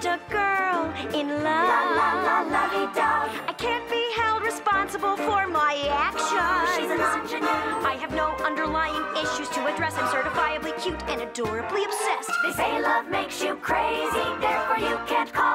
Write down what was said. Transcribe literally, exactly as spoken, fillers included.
just a girl in love. La la la lovey-dove. I can't be held responsible for my actions. She's an ingenue. I have no underlying issues to address. I'm certifiably cute and adorably obsessed. They say love makes you crazy, therefore you can't call